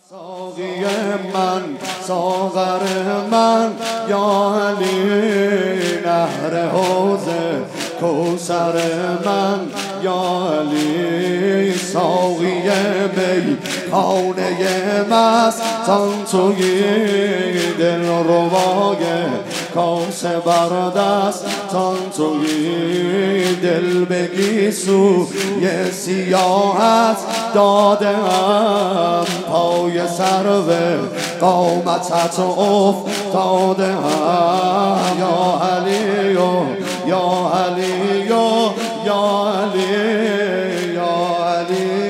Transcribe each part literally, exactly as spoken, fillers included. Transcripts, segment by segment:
ساقی من ساغر من یا علی، نهر حوض کوثر من یا علی، ساقی می خانه مستان توی دل ربای کاسه بر دستان توی دل بگی سوی سیاحت دادم، پای سرو قامتت افتادم یا علی یا علی یا علی یا علی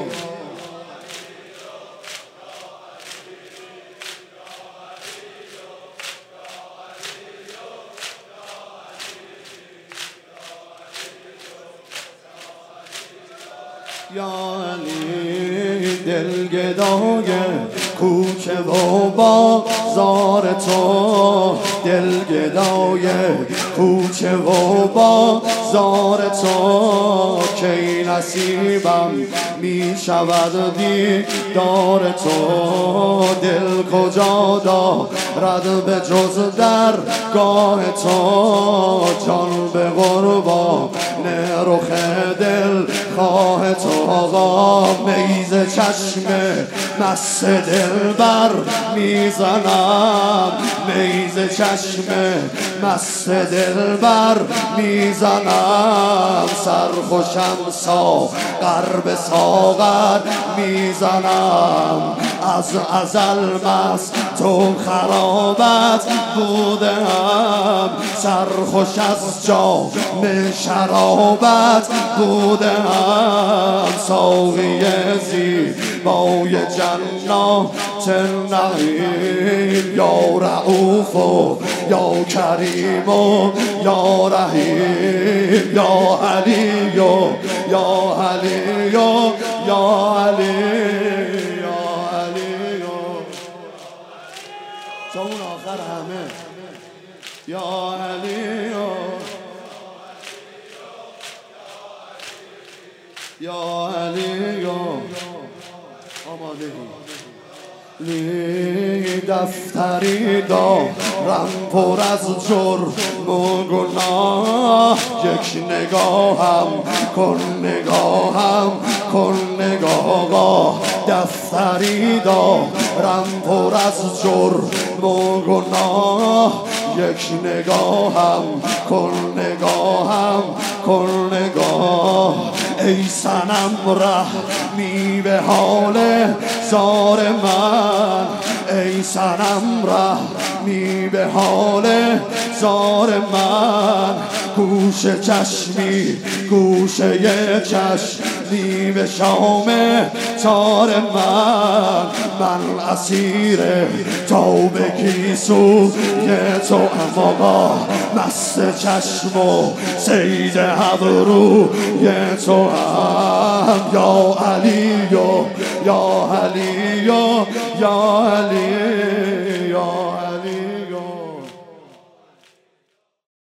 یا علی، دل گدای کوچه و بازار تو، دل گدای کوچه و بازار تو، کی نصیبم می شود دیدار تو، دل کجا دارد به جز در گاه تو، جان به قربان رخ دل خواه تو، آقا میز چشم مست دل بر میزنم، میز چشم مست دل بر میزنم، سرخوشم ساغر به ساغر میزنم، از ازل مست تو خرابت بودم، سرخوش از جام شرابت بودم، ساقی زیبای جنات نعیم، یا رؤوف و یا کریم و یا رحیم، یا علی یا علی یا علی تا اون آخر همه یا علی یا علی آماده لی، دفتری دارم پر از جرم و گناه، یک نگاهم کن نگاهم کن نگاه، دفتری دارم پر از جرم و گناه، یک نگاهم کن نگاهم کن نگاه، ای صنم رحمی به حال زار من، ای صنم رحمی به حال زار من، گوشه چشمی گوشه چشمی به شام تار من، من اسیر توبگی سوی تو اما مست چشم و صید ابروی تو هم یا علی یا علی یا علی یا